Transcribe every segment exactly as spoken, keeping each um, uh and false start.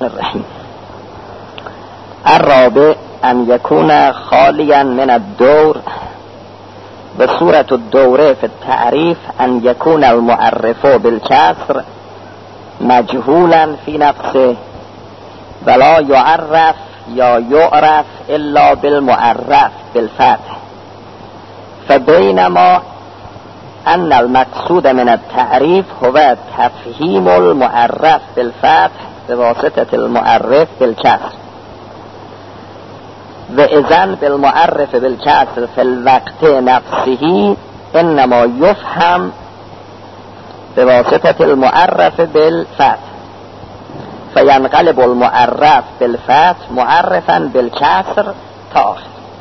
الرحیم. الرابع ان یکون خالیا من الدور، و صورت الدوره فی التعریف ان یکون المعرف بالکسر مجهولا فی نفسه ولا یعرف یا یعرف الا بالمعرف بالفتح، فبینما ان المقصود من التعریف هو تفهیم المعرف بالفتح بواسطة المعرف بالکسر، و اذن بالمعرف بالکسر فی الوقت نفسه انما یفهم بواسطة المعرف بالفتح، فینقلب المعرف بالفتح معرفا بالکسر تا آخر.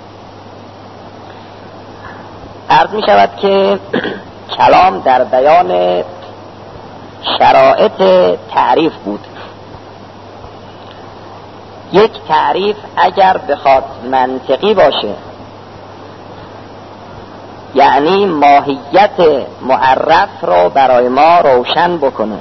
عرض می شود که کلام در بیان شرایط تعریف بود. یک تعریف اگر بخواد منطقی باشه، یعنی ماهیت معرف رو برای ما روشن بکنه،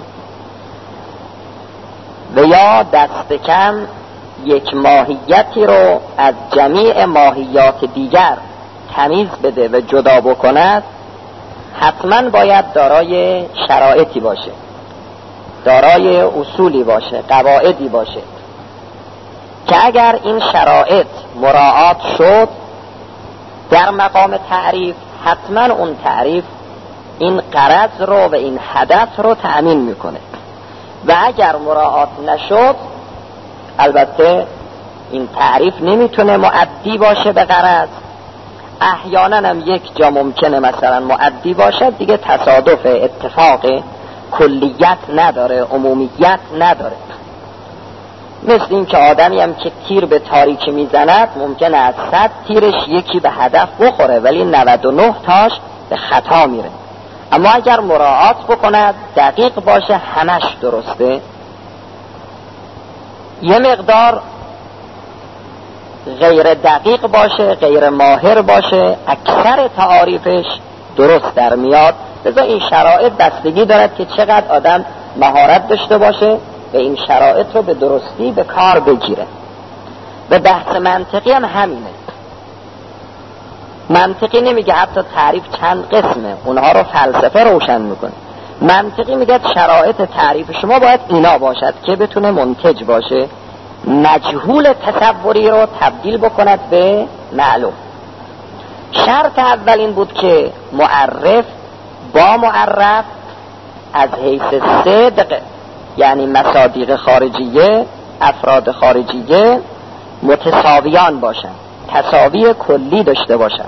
و یا دست کم یک ماهیتی رو از جمیع ماهیات دیگر تمیز بده و جدا بکند، حتما باید دارای شرایطی باشه، دارای اصولی باشه، قواعدی باشه که اگر این شرایط مراعات شد در مقام تعریف، حتما اون تعریف این غرض رو و این هدف رو تأمین میکنه، و اگر مراعات نشد البته این تعریف نمیتونه مؤدی باشه به غرض. احیانا هم یک جا ممکنه مثلا مؤدی باشد، دیگه تصادف، اتفاق، کلیت نداره، عمومیت نداره. مثل این که آدمی هم که تیر به تاریکی میزند ممکنه از صد تیرش یکی به هدف بخوره ولی نود و نه تاش به خطا میره. اما اگر مراعات بکند، دقیق باشه، همش درسته. یه مقدار غیر دقیق باشه، غیر ماهر باشه، اکثر تعاریفش درست در میاد. لذا این شرایط بستگی دارد که چقدر آدم مهارت داشته باشه و این شرایط رو به درستی به کار بگیره. و بحث منطقی هم همینه. منطقی نمیگه حتی تعریف چند قسمه، اونها رو فلسفه روشن میکنه. منطقی میگه شرایط تعریف شما باید اینا باشد که بتونه منتج باشه، مجهول تصوری رو تبدیل بکند به معلوم. شرط اول این بود که معرف با معرف از حیث صدق، یعنی مصادیق خارجیه، افراد خارجیه، متساویان باشند، تساوی کلی داشته باشند.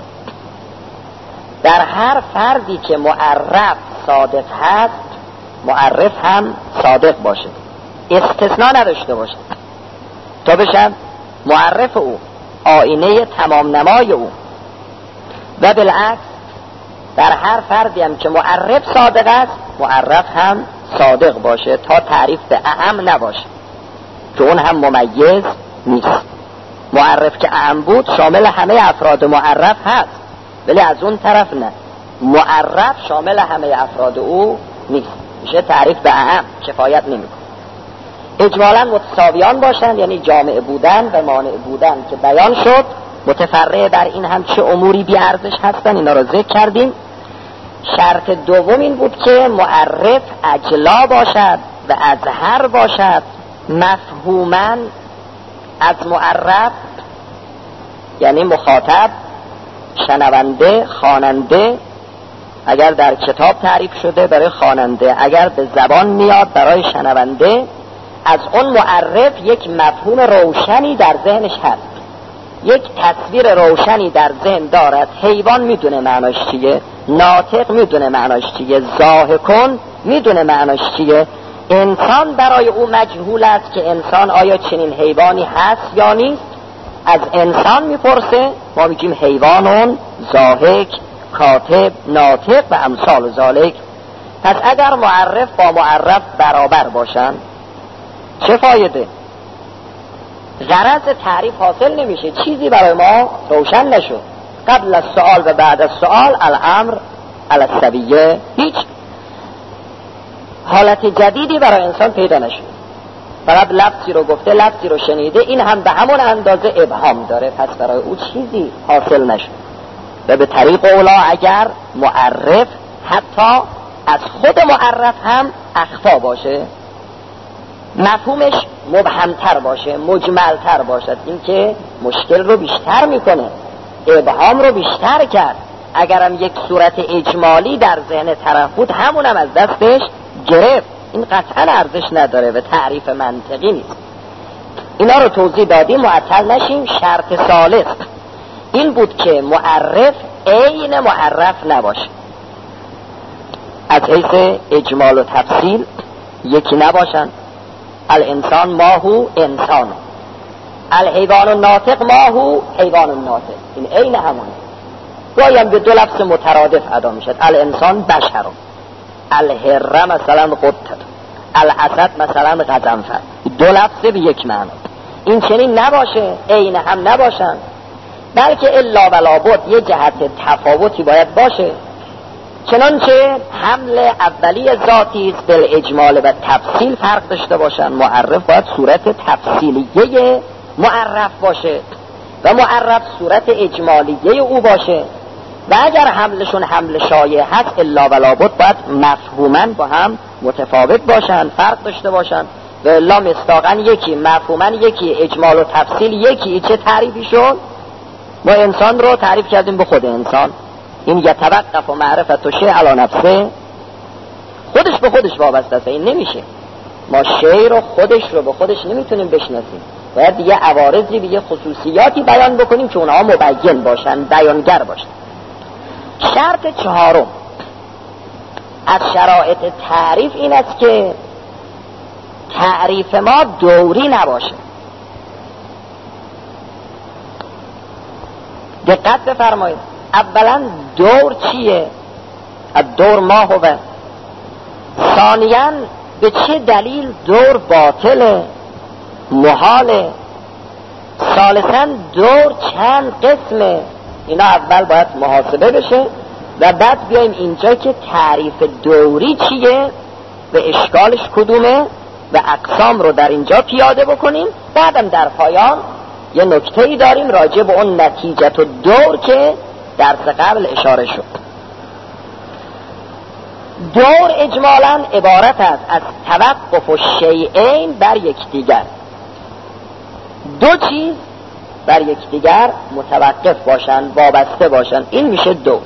در هر فردی که معرف صادق هست، معرف هم صادق باشه، استثناء نداشته باشه تا بشن معرف او، آینه تمام نمای او. و بالعکس در هر فردی هم که معرف صادق است، معرف هم صادق باشه تا تعریف به اعم نباشه که اون هم ممیز نیست. معرف که اعم بود شامل همه افراد معرف هست، ولی از اون طرف نه، معرف شامل همه افراد او نیست، میشه تعریف به اعم، کفایت نمیکنه. اجمالا متساویان باشند، یعنی جامع بودن و مانع بودن که بیان شد. متفرع بر این هم چه اموری بی ارزش هستن، اینا رو ذکر کردیم. شرط دوم این بود که معرف اجلا باشد و اظهر باشد، مفهوما از معرف، یعنی مخاطب، شنونده، خواننده، اگر در کتاب تعریف شده برای خواننده، اگر به زبان میاد برای شنونده، از اون معرف یک مفهوم روشنی در ذهنش هست، یک تصویر روشنی در ذهن دارد. حیوان میدونه معناش چیه، ناطق میدونه معناش چیه، ضاحکون میدونه معناش چیه. انسان برای او مجهول است که انسان آیا چنین حیوانی هست یا نیست. از انسان میپرسه، ما میگیم حیوانون، ضاحک، کاتب، ناطق و امثال ذالک. پس اگر معرف با معرف برابر باشن چه فایده؟ غرض تعریف حاصل نمیشه، چیزی برای ما روشن نشد. قبل از سوال و بعد از سوال الامر علی السویه، هیچ حالت جدیدی برای انسان پیدا نشد. فقط لفظی رو گفته، لفظی رو شنیده، این هم به همون اندازه ابهام داره، پس برای او چیزی حاصل نشد. و به طریق اولا اگر معرف حتی از خود معرف هم اخفا باشه، مفهومش مبهمتر باشه، مجملتر باشد، این که مشکل رو بیشتر میکنه، ابهام رو بیشتر کرد. اگرم یک صورت اجمالی در ذهن طرف بود، همونم از دستش گرفت، این قطعا ارزش نداره و تعریف منطقی نیست. اینا رو توضیح دادیم، معطل نشیم. شرط ثالث این بود که معرف عین معرف نباشه، از حیث اجمال و تفصیل یکی نباشن. الانسان ما هو انسان، الحیوان الناطق ما هو حیوان الناطق، این عین همونه. گاهی به دو لفظ مترادف ادا میشد. الانسان بشر، الهره مثلا قطت، الاسد مثلا غضنفر، دو لفظ به یک معنی. این چنین نباشه، عین هم نباشن، بلکه الا و لابد یه جهت تفاوتی باید باشه. چنانچه حمل اولی ذاتی است، بالاجمال و تفصیل فرق داشته باشن. معرف باید صورت تفصیلیه معرف باشه و معرف صورت اجمالیه او باشه. و اگر حملشون حمل شایع هست، الا و لابد باید مفهوما با هم متفاوت باشن، فرق داشته باشن. و الا مصداقا یکی، مفهوما یکی، اجمال و تفصیل یکی. چه تعریفی شد؟ ما انسان رو تعریف کردیم به خود انسان، این یتوقف و معرفت و شیء علی نفسه، خودش به خودش وابسته است، این نمیشه. ما شیء رو خودش رو به خودش نمیتونیم بشناسیم، باید یه عوارضی به یه خصوصیاتی بیان بکنیم که اونها مبین باشن، بیانگر باشن. شرط چهارم از شرایط تعریف این است که تعریف ما دوری نباشه. دقت بفرمایید، اولا دور چیه؟ الدور ما هو. ثانیاً به چه دلیل دور باطله، محاله. ثالثاً دور چند قسمه. اینا اول باید محاسبه بشه و بعد بیایم اینجا که تعریف دوری چیه و اشکالش کدومه و اقسام رو در اینجا پیاده بکنیم. بعدم در پایان یه نکته‌ای داریم راجع به اون نتیجه و دور که درس قبل اشاره شد. دور اجمالاً عبارت است از توقف و شیئین بر یکدیگر. دو چیز بر یکدیگر متوقف باشن، وابسته باشن، این میشه دور.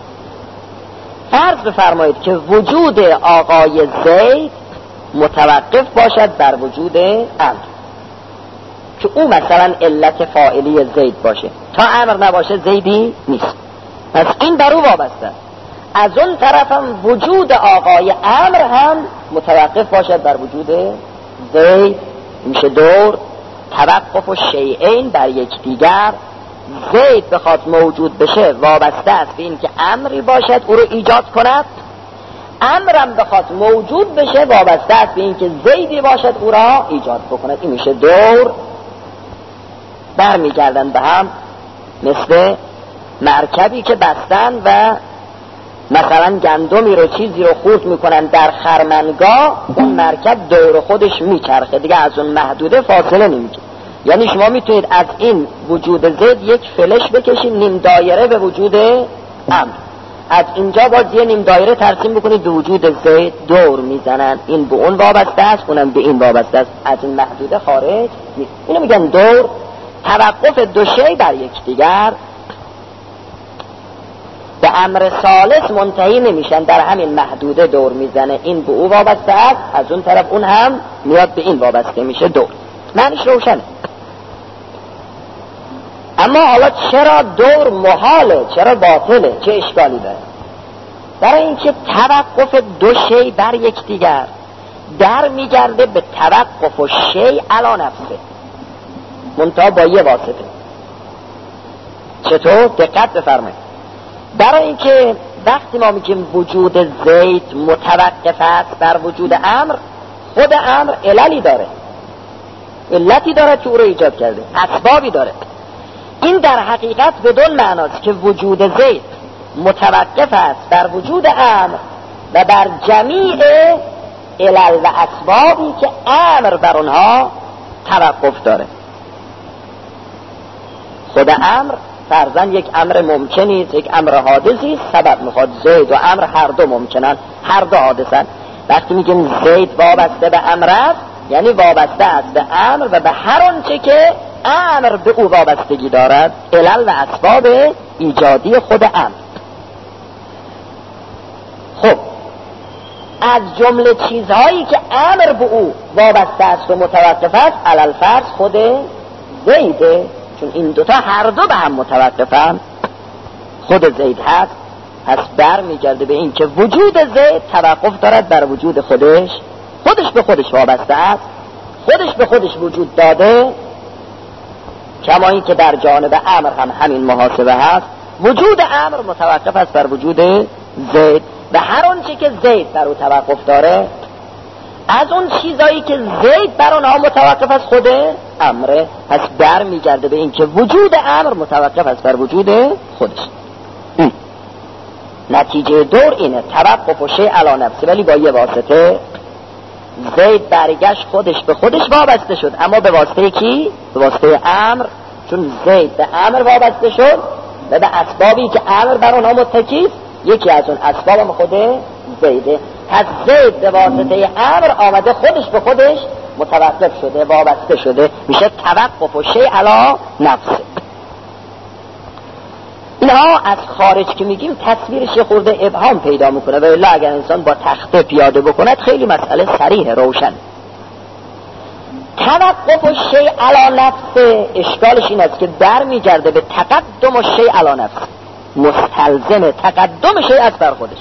فرض بفرمایید که وجود آقای زید متوقف باشد بر وجود امر، که او مثلا علت فاعلی زید باشه، تا امر نباشه زیدی نیست، پس این بر او وابسته. از اون طرفم وجود آقای امر هم متوقف باشد بر وجود زید، میشه دور. توقف و شیئین بر یکدیگر، زید بخواد موجود بشه وابسته است به این که امری باشد او رو ایجاد کند، امرم بخواد موجود بشه وابسته است به این که زیدی باشد او را ایجاد بکند. این میشه دور. برمیگردن به هم، مثل مرکبی که بستن و مثلا گندمی رو چیزی رو خورد میکنن در خرمنگاه، اون مرکب دور خودش میچرخه دیگه، از اون محدوده فاصله نمیگیره. یعنی شما میتونید از این وجود زید یک فلش بکشید نیم دایره به وجود امر، از اینجا باز یه نیم دایره ترسیم بکنید به وجود زید، دور میزنن، این به اون وابسته است، اونم به این وابسته است، از این محدوده خارج نیست. اینو میگن دور. توقف دو شی بر یکدیگر به امر ثالث منتهی نمیشن، در همین محدوده دور میزنه، این به او وابسته است، از اون طرف اون هم میاد به این وابسته میشه، دور. معنیش روشنه. اما حالا چرا دور محاله، چرا باطله، چه اشکالی داره؟ برای اینکه توقف دو شی بر یکدیگر در میگرده به توقف و شی علی نفسه، منتها با یه واسطه. چطور؟ دقت بفرمایید. برای اینکه وقتی ما میگیم وجود زید متوقف است بر وجود امر، خود امر عللی داره، علتی داره که او رو ایجاد کرده، اسبابی داره. این در حقیقت بدون معناست که وجود زید متوقف است بر وجود امر و بر جمیع علل و اسبابی که امر بر اونها توقف داره. خود امر فرضاً یک امر ممکنی است، یک امر حادثی است. سبب میخواد زید و امر هر دو ممکنن، هر دو حادثن. وقتی میگیم زید وابسته به امر است، یعنی وابسته است به امر و به هر آنچه که امر به او وابستگی دارد، علل و اسباب ایجادی خود امر. خب از جمله چیزهایی که امر به او وابسته است و متوقف است، علل فرض خود زیده، چون این دوتا هر دو به هم متوقفن. خود زید هست، پس بر میگرده به این که وجود زید توقف دارد بر وجود خودش، خودش به خودش وابسته است، خودش به خودش وجود داده، کما این که در جانب امر هم همین محاسبه هست. وجود امر متوقف است بر وجود زید و هر آنچه که زید بر او توقف داره از اون چیزایی که زید بر اونها متوقف است خود امره، پس بر میگرده به این که وجود امر متوقف است بر وجود خودش. این نتیجه دور اینه، توقف و شیء علی نفسه، ولی با یه واسطه. زید برگشت خودش به خودش وابسته شد، اما به واسطه کی؟ به واسطه امر، چون زید به امر وابسته شد و به اسبابی که امر بر اونها متکی است، یکی از اون اسباب هم خود زیده. پس زید به واسطه امر آمده خودش به خودش متوقف شده، وابسته شده، میشه توقف و شیء علی نفسه. اینها از خارج که میگیم تصویرش خورده ابهام پیدا میکنه و الا اگر انسان با تخته پیاده بکند خیلی مسئله صریح روشن. توقف و شیء علی نفسه اشکالش این است که در میگرده به تقدم و شیء علی نفسه، مستلزم تقدم شیء است بر خودش.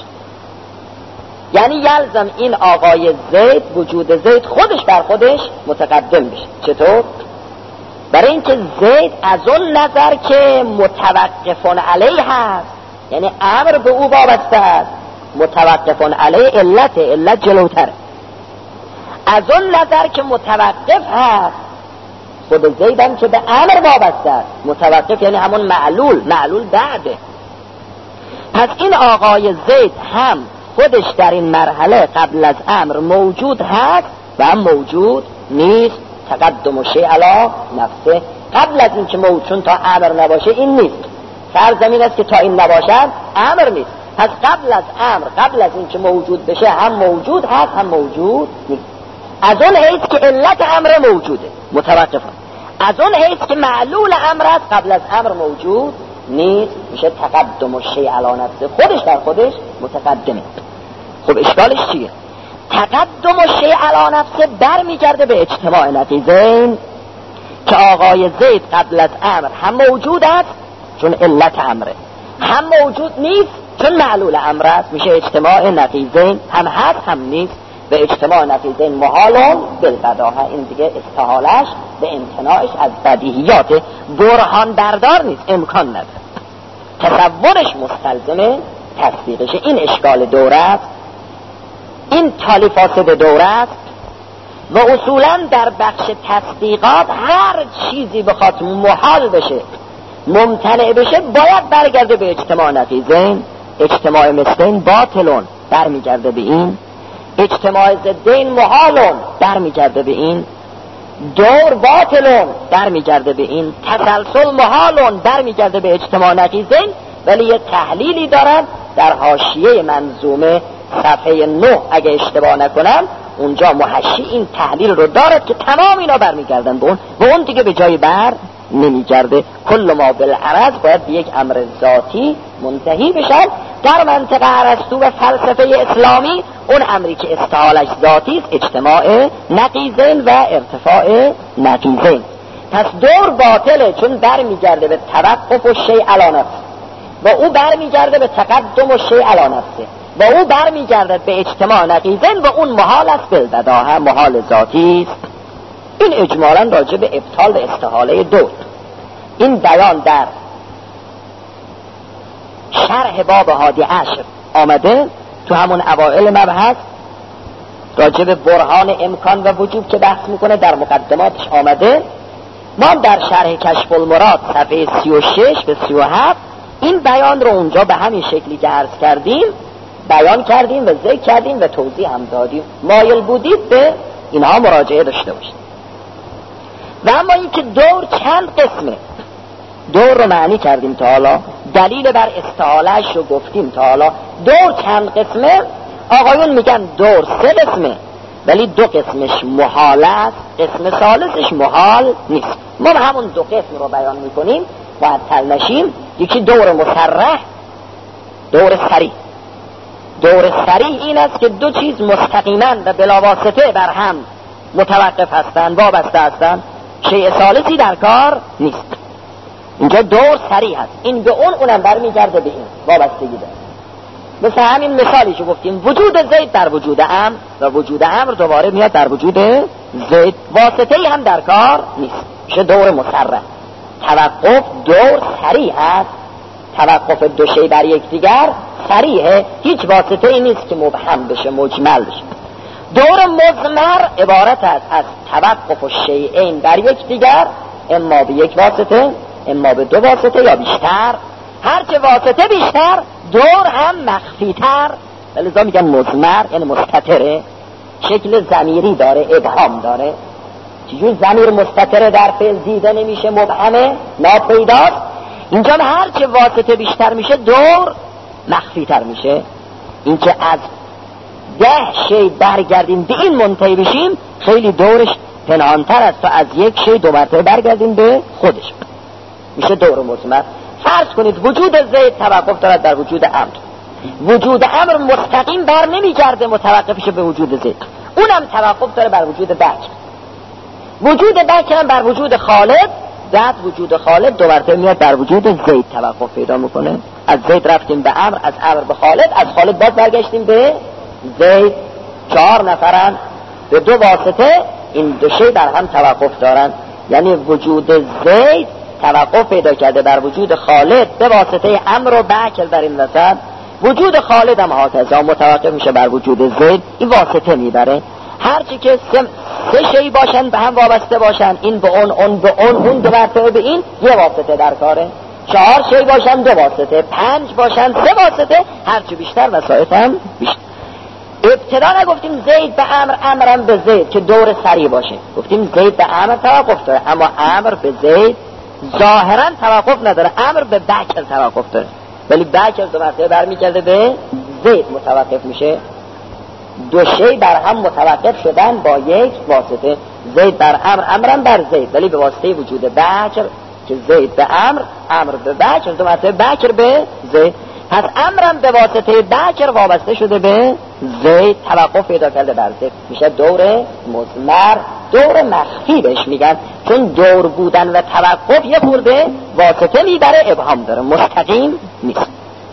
یعنی یلزم این آقای زید، وجود زید خودش بر خودش متقدم بشه. چطور؟ برای اینکه زید از اون نظر که متوقفون علیه هست، یعنی امر به او وابسته است، متوقفون علیه علت، علت جلوتره. از اون نظر که متوقف هست، خود زید هم که به امر وابسته است، متوقف یعنی همون معلول، معلول بعده. پس این آقای زید هم خودش در این مرحله قبل از امر موجود هست و هم موجود نیست. تقدم و شیء علی نفسه، قبل از این که موجود، چون تا امر نباشه این نیست. فرض زمین است که تا این نباشد امر نیست. پس قبل از امر، قبل از این که موجود بشه، هم موجود هست هم موجود نیست. از اون حیث که علت امر موجوده، متوقفه. از اون حیث که معلول امر است، قبل از امر موجود نیست، میشه تقدم و شیء علی نفسه، خودش در خودش متقدمه. خب اشکالش چیه؟ تقدم و شیء علی نفسه بر میگرده به اجتماع نقیضین که آقای زید قبل از امر هم موجود است چون علت امره، هم موجود نیست چون معلول امر است. میشه اجتماع نقیضین، هم هست هم نیست. به اجتماع نقیضین محالون بالبداهه، این دیگه استحالش به امتناعش از بدیهیات، برهان بردار نیست، امکان نداره، تصورش مستلزم تصدیقشه. این اشکال دوره است، این تالی فاسد دوره است و اصولا در بخش تصدیقات هر چیزی بخواد محال بشه، ممتنع بشه، باید برگرده به اجتماع نقیضین. اجتماع مثلین باطلون برمیگرده به این، اجتماع ضدین محالون برمیگرده به این، دور باطلون برمیگرده به این، تسلسل محالون برمیگرده به اجتماع نقیضین. ولی یه تحلیلی دارن در حاشیه منظومه صفحه نه اگه اشتباه نکنم، اونجا محشی این تحلیل رو دارد که تمام اینا برمیگردن به اون و اون دیگه به جای بر نمیگرده. کل ما بالعرض باید به یک امر ذاتی منتهی بشن. در منطق ارسطو و فلسفه اسلامی اون امری که استحالش ذاتی است اجتماع نقیضین و ارتفاع نقیضین. پس دور باطله چون برمیگرده به توقف و شیء علی نفس و او برمیگرده به تقدم و شیء علی نفسه و او برمیگرده به اجتماع نقیضین و اون محال است، بالبداهه محال ذاتی است. این اجمالا راجع به ابطال و استحاله دور. این بیان در شرح باب هادی عشر آمده، تو همون اوائل مبحث راجع به برهان امکان و وجوب که بحث میکنه در مقدماتش آمده. ما در شرح کشف المراد صفحه سی و شش به سی و هفت این بیان رو اونجا به همین شکلی که عرض کردیم بیان کردیم و ذکر کردیم و توضیح هم دادیم. مایل بودید به اینها مراجعه داشته باشید. و اما این که دور چند قسمه، دور رو معنی کردیم تا حالا، دلیل بر استعالهش رو گفتیم تا حالا. دور چند قسمه؟ آقایون میگن دور سه قسمه، ولی دو قسمش محال است، قسم ثالثش محال نیست. ما به همون دو قسم رو بیان میکنیم معطل نشیم. یکی دور مصرح، دور صریح. دور صریح این است که دو چیز مستقیما و بلا واسطه بر هم متوقف هستند، وابسته هستند، شیء ثالثی در کار نیست. اینجا دور صریح هست، این به اون، اونم برمیگرده به این، وابستگی داره. مثل همین مثالی که گفتیم، وجود زید در وجود امر و وجود امر دوباره میاد در وجود زید، واسطه‌ای هم در کار نیست، میشه دور مصرح. توقف دور صریح هست، توقف دو شی بر یکدیگر صریحه، هیچ واسطه‌ای نیست که مبهم بشه، مجمل بشه. دور مضمر عبارت است از توقف و شیئین بر یکدیگر، اما به یک واسطه اما به دو واسطه یا بیشتر. هرچه واسطه بیشتر دور هم مخفی‌تر، لذا میگن مضمر، یعنی مستتره، شکل ضمیری داره، ابهام داره. چجور ضمیر مستتره در فعل دیده نمیشه، مبهمه، ناپیداست. اینجا هرچه واسطه بیشتر میشه دور مخفی‌تر میشه. این که از ده شی برگردیم به این منتهی بشیم خیلی دورش پنهانتر است تا از یک شی دو مرتبه برگردیم به خودش، میشه دور مضمر. فرض کنید وجود زید توقف دارد در وجود امر، وجود امر مستقیم بر نمیگرده متوقفش به وجود زید، اونم توقف داره بر وجود بکر، وجود بکر هم بر وجود خالد، بعد وجود خالد دو مرتبه میاد بر وجود زید توقف پیدا میکنه. از زید رفتیم به امر، از امر به خالد، از خالد باز برگشتیم به زید. چهار نفرن به دو واسطه، این دو شی بر هم توقف دارن، یعنی وجود زید توقف پیدا کرده بر وجود خالد به واسطه امر و بکر در این وسط، وجود خالد هم هاکذا متوقف میشه بر وجود زید، این واسطه میبره. هرچی که سه, سه شی باشن به هم وابسته باشن، این به اون، اون به اون، اون دو مرتبه به این، یه واسطه در کاره. چهار شی باشن دو واسطه، پنج باشن سه واسطه، هرچی بیشتر وسایط هم بیشتر. ابتدا نگفتیم زید به امر، امرم به زید که دور سری باشه، گفتیم زید به امر توقف داره، اما امر به زید ظاهرا توقف نداره، امر به بکر توقف داره، ولی بکر دو مرتبه برمیگرده به زید متوقف میشه. دو شی بر هم متوقف شدن با یک واسطه، زید بر امر، امرم بر زید، ولی به واسطه وجود بکر که زید به امر، امر به بکر، دو مرتبه بکر به زید، پس امرم به واسطه بکر وابسته شده به زید، توقف پیدا کرده بر زید، میشه دور مضمر، دور مخفی بهش میگن، چون دور بودن و توقف یه خورده واسطه میبره، ابهام داره، مستقیم نیست.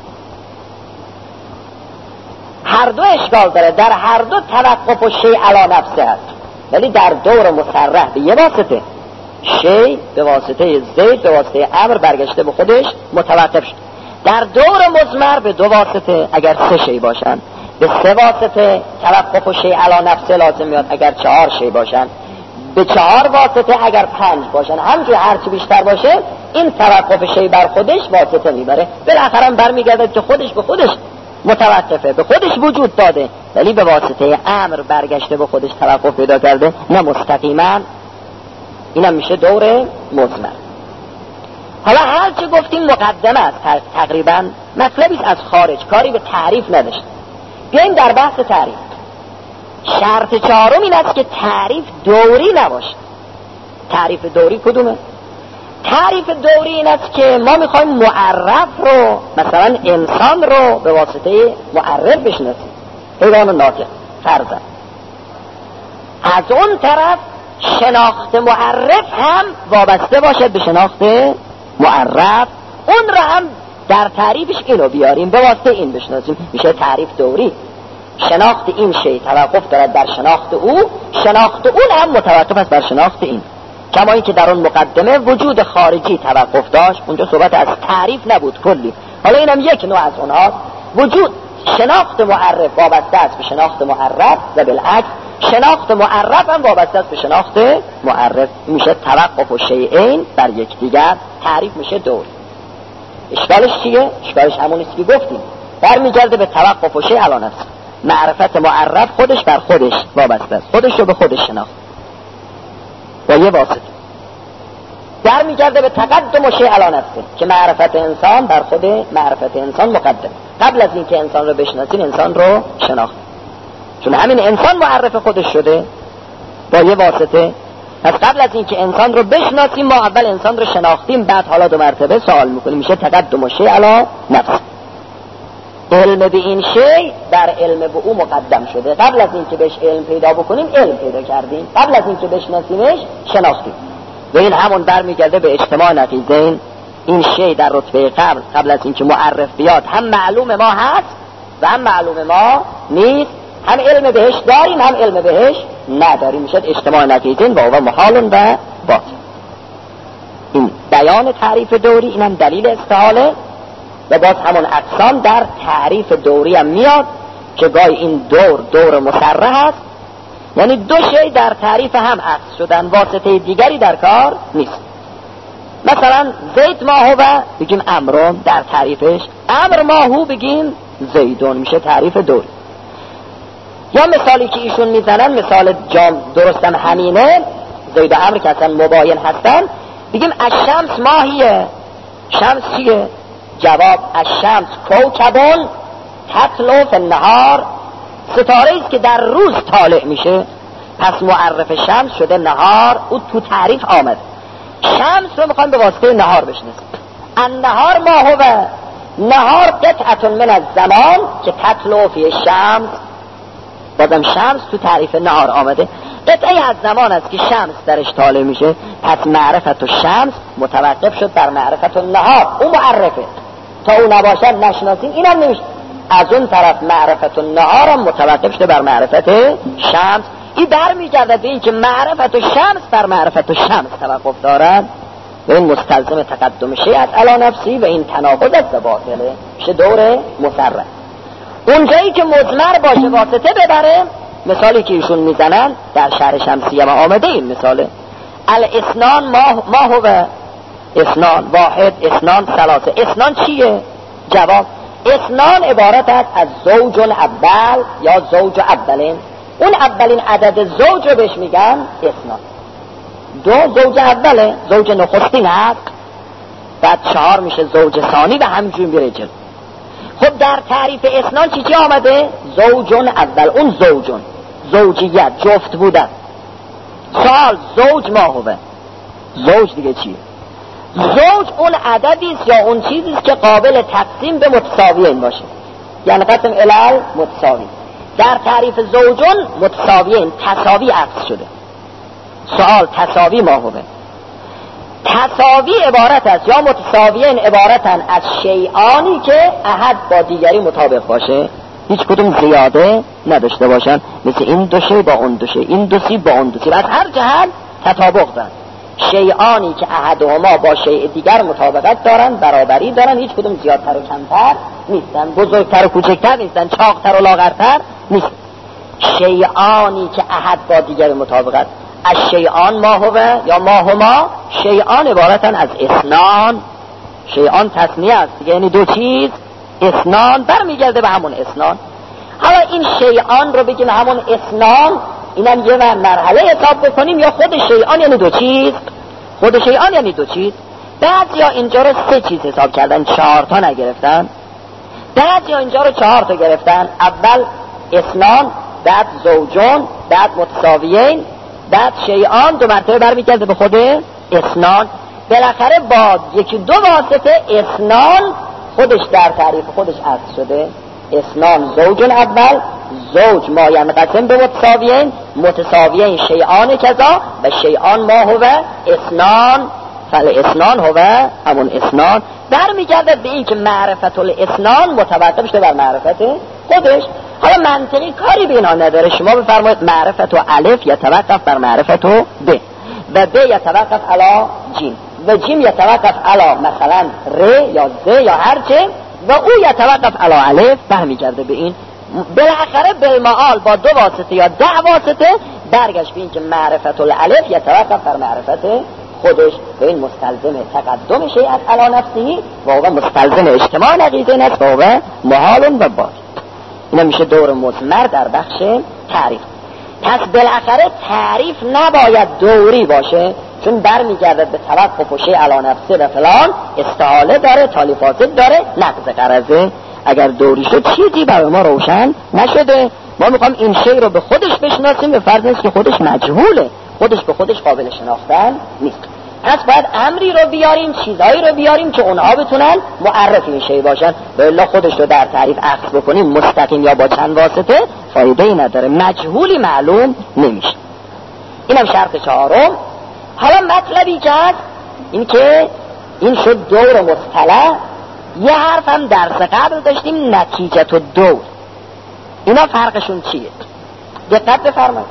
هر دو اشکال داره، در هر دو توقف و شی علی نفسه هست، ولی در دور مصرح به یه واسطه، شی به واسطه زید به واسطه امر برگشته به خودش متوقف شد. در دور مضمر به دو واسطه اگر سه شی باشن، به سه واسطه توقف و شی علی نفسه لازم میاد اگر چهار شی باشن، به چهار واسطه اگر پنج باشن، همچنین هرچی بیشتر باشه این توقف شی بر خودش واسطه میبره، بالاخره هم برمیگرده که خودش به خودش متوقفه، به خودش وجود داده، ولی به واسطه امر برگشته به خودش توقف پیدا کرده، نه مستقیما. اینم میشه دور مضمر. حالا هر چه گفتیم مقدمه است، تقریبا مطلبی از خارج، کاری به تعریف نداشت. بیاییم در بحث تعریف. شرط چهارم این است که تعریف دوری نباشه. تعریف دوری کدومه؟ تعریف دوری این است که ما میخوایم معرف رو، مثلا انسان رو به واسطه معرف بشناسیم، حیوان ناطق فرضاً. از اون طرف شناخت معرف هم وابسته باشد به شناخت معرف، اون رو هم در تعریفش اینو بیاریم، به واسطه این بشناسیم، میشه تعریف دوری. شناخت این شی توقف دارد در شناخت او، شناخت اون هم متوقف است بر شناخت این. کما این که در اون مقدمه وجود خارجی توقف داشت، اونجا صحبت از تعریف نبود کلی، حالا اینم یک نوع از اونها. وجود شناخت معرف وابسته است به شناخت معرف و بالعکس، شناخت معرف هم وابسته است به شناخت معرف، میشه توقف و شیئین بر یکدیگر، تعریف میشه دور. اشکالش چیه؟ اشکالش همون است که گفتیم، برمیگرده به توقف و شیء علی نفس. معرفت معرف خودش بر خودش وابسته است، خودش رو به خودش شناخت با یه واسطه. برمیگرده به تقدم و شیء علی نفسه که معرفت انسان بر خود معرفت انسان مقدم. قبل از اینکه انسان رو بشناسین انسان رو شناخت، چون همین انسان معرف خودش شده با یه واسطه. پس قبل از اینکه انسان رو بشناسیم ما اول انسان رو شناختیم، بعد حالا دو مرتبه سوال میکنیم، میشه تقدم و شیء علی نفس. علم به این شیء در علم به او مقدم شده. قبل از اینکه بهش علم پیدا بکنیم علم پیدا کردیم، قبل از اینکه بشناسیمش شناختیم. و این همون برمیگرده به اجتماع نقیضین. این شیء در رتبه قبل قبل از اینکه معرف بیاد هم معلوم ما هست و هم معلوم ما نیست، هم علم بهش داریم هم علم بهش نداریم، میشه اجتماع نقیضین و هو محال و باطل. این بیان تعریف دوری، اینم دلیل استحاله. و باز همون اقسام در تعریف دوری هم میاد که گاهی این دور دور مصرح است، یعنی دو شی در تعریف هم عکس شدن، واسطه دیگری در کار نیست. مثلا زید ماهو بگیم امرون، در تعریفش امر ماهو بگیم زیدون، میشه تعریف دوری. یا مثالی که ایشون میزنن مثال جام درستم همینه، زید و امر که اصلا مباین هستن، بگیم الشمس ماهیه. شمس چیه؟ جواب الشمس کوکبون تطلع فی النهار، ستاره است که در روز طالع میشه. پس معرف شمس شده نهار، او تو تعریف آمد. شمس رو میخوایم به واسطه نهار بشناسیم. النهار ما هو، نهار قطعه من الزمان که تطلع فی الشمس، بازم شمس تو تعریف نهار آمده، قطعه از زمان است که شمس درش طالع میشه. پس معرفت و شمس متوقف شد بر معرفت و نهار، او معرفه، تا او نباشد نشناسیم اینم نمیشه. از اون طرف معرفت و نهار هم متوقف شده بر معرفت شمس. این برمیگرده به این که معرفت و شمس بر معرفت و شمس توقف دارد و این مستلزم تقدم شیء علی نفسی و این تناقض از باطله، میشه دور مصرح. اونجایی که مضمر باشه واسطه ببره، مثالی که ایشون میزنن در شرح شمسیه ما آمده این مثاله. الاسنان ما ما هو، اسنان واحد، اسنان ثلاثه. اسنان چیه؟ جواب اسنان عبارت است از زوج اول یا زوج اولین. اون اولین عدد زوج رو بهش میگن اسنان. دو زوج اوله، زوج نخستین هست، بعد چهار میشه زوج ثانی و همینجور میره جلو. خب در تعریف اسنان چی چی آمده؟ زوجون اول، اون زوجون زوجیت، جفت بودن. سال زوج ما هوه، زوج دیگه چیه؟ زوج اون عددی است یا اون چیزی است که قابل تقسیم به متساویین باشه، یعنی قسم الال متساوی. در تعریف زوجون متساویین، تساوی عکس شده. سوال تساوی ما هوه، تساوی عبارت است یا متساویین عبارتن از شیعانی که احد با دیگری مطابق باشه، هیچ کدوم زیاده نداشته باشن، مثل این دو شی با اون دو شی، این دو سی با اون دو سی، از هر جهت تطابق دارن. شیعانی که احدهما با شیء دیگر مطابقت دارن، برابری دارن، هیچ کدوم زیادتر و کمتر نیستن، بزرگتر و کوچکتر نیستن، چاقتر و لاغرتر نیستن. شیعانی که احد با دیگر مطابقت، از شیعان ما هوه یا ما هما، شیعان عبارتن از اسنان. شیعان تصنیه است، یعنی دو چیز. اسنان برمیگرده به همون اسنان. حالا این شیعان رو بگیم همون اسنان، اینم یه مرحله حساب بکنیم، یا خود شیعان یعنی دو چیز، خود شیعان یعنی دو چیز. بعد یا اینجا رو سه چیز حساب کردن، چهار تا نگرفتن. بعد یا اینجا رو چهار تا گرفتن، اول اسنان، بعد زوجون، بعد متساویین، بعد شیعان، دو مرتبه برمیگرده به خود اسنان. بالاخره با یکی دو واسطه اسنان خودش در تعریف خودش عکس شده. اسنان زوجون اول، زوج ما ینقسم به متساویین، متساویین شیعان کذا و شیعان ما هو اسنان، فل اسنان هو همون اسنان. برمیگرده به این که معرفت الاسنان متوقف شده بر معرفت خودش. حالا منطقی کاری به اینا نداره، شما بفرمایید معرفت و الف یتوقف بر معرفت و ب و ب یتوقف علی جیم و جیم یتوقف علی مثلا ر یا ز یا هرچه و او یتوقف علی الف. برمیگرده به این بالاخره بالمعال با دو واسطه یا ده واسطه برگشت به این که معرفت الالف یتوقف بر معرفت خودش به این مستلزم تقدم شیء علی نفسه و هو مستلزم اجتماع نقیضین است و هو محال و باطل. اینا میشه دور مضمر در بخش تعریف. پس بالاخره تعریف نباید دوری باشه، چون برمیگرده به توقف و شیء علی نفسه و فلان، استعاله داره، تالیفات داره، نقض قرضه. اگر دوری شد چیزی برای ما روشن نشده. ما میخوام این شیء رو به خودش بشناسیم، به فرض است که خودش مجهوله، خودش به خودش قابل شناختن نیست. پس باید امری رو بیاریم، چیزایی رو بیاریم که اونها بتونن معرف این شیء باشن. به الا خودش رو در تعریف اخذ بکنیم مستقیم یا با چند واسطه فایده‌ای نداره، مجهولی معلوم نمیشه. اینم شرط چهارم. حالا مطلبی که هست این که این شد دور مصطلح. یه حرف هم درس قبل داشتیم، نتیجه و دور. اینا فرقشون چیه؟ دقت بفرمایید.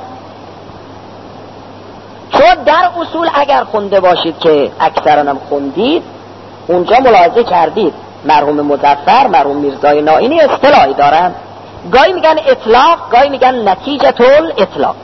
چون در اصول اگر خونده باشید که اکثرا هم خوندید، اونجا ملاحظه کردید مرحوم مظفر، مرحوم میرزای نائینی اصطلاحی دارن، گاهی میگن اطلاق، گاهی میگن نتیجه الاطلاق.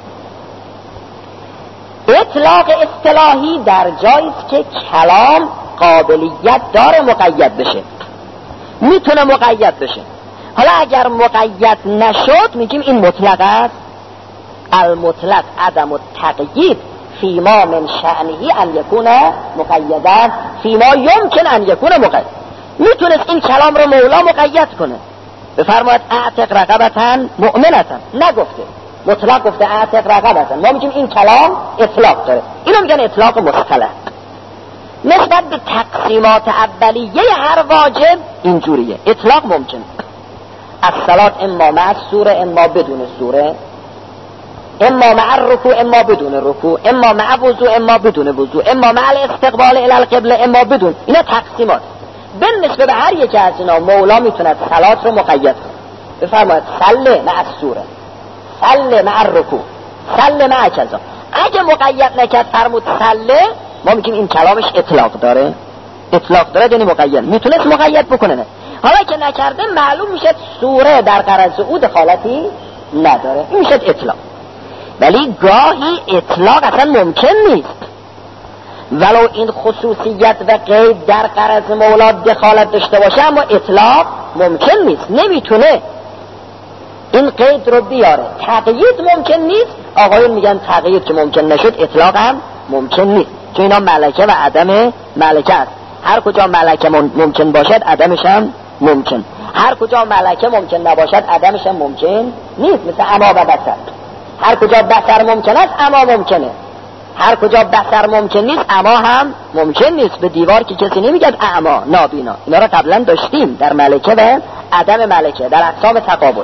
اطلاق اصطلاحی در جایی است که کلام قابلیت داره مقید بشه، میتونه مقید بشه. حالا اگر مقید نشد میگیم این مطلق است. المطلق عدم التقیید فیما من شأنه ان یکون مقیدا فیما یمکن ان یکون مقید. میتونست این کلام رو مولا مقید کنه، بفرماید اعتق رقبتا مؤمنتا، نگفته، مطلق گفته اعتق رقبتا. ما میگیم این کلام اطلاق داره، اینو میگن اطلاق مصطلح. نسبت به تقسیمات اولیه هر واجب اینجوریه. اطلاق ممکن الصلاة اما مع السوره اما بدون سوره، اما مع الرکوع اما بدون رکوع، اما مع وضوء اما بدون وضوء، اما مع الاستقبال الی القبله اما بدون. اینا تقسیمات. بالنسبه به هر یک از اینا مولا میتونه صلات رو مقید کنه. بفرمایید صلی مع السوره، صلی مع الرکوع، صلی مع کذا. اگه مقید نکرد فرمود صلی، ما میگیم این کلامش اطلاق داره. اطلاق داره یعنی مقید، میتونست مقید بکنه. نه حالا که نکرده معلوم میشه سوره در قرض او دخالتی نداره، این میشه اطلاق. ولی گاهی اطلاق اصلا ممکن نیست، ولو این خصوصیت و قید در قرض مولا دخالت داشته باشه، اما اطلاق ممکن نیست، نمیتونه این قید رو بیاره. تقیید ممکن نیست، آقایون میگن تقیید که ممکن نشد اطلاق هم ممکن نیست، چون اینا ملکه و عدم ملکه است. هر کجا ملکه ممکن باشد عدمش هم ممکن، هر کجا ملکه ممکن نباشد عدمش هم ممکن نیست. مثل اما و بصر، هر کجا بصر ممکن است اما ممکنه، هر کجا بصر ممکن نیست اما هم ممکن نیست. به دیوار که کسی نمیگه اعما، نابینا. اینا رو قبلا داشتیم در ملکه و عدم ملکه، در اقسام تقابل.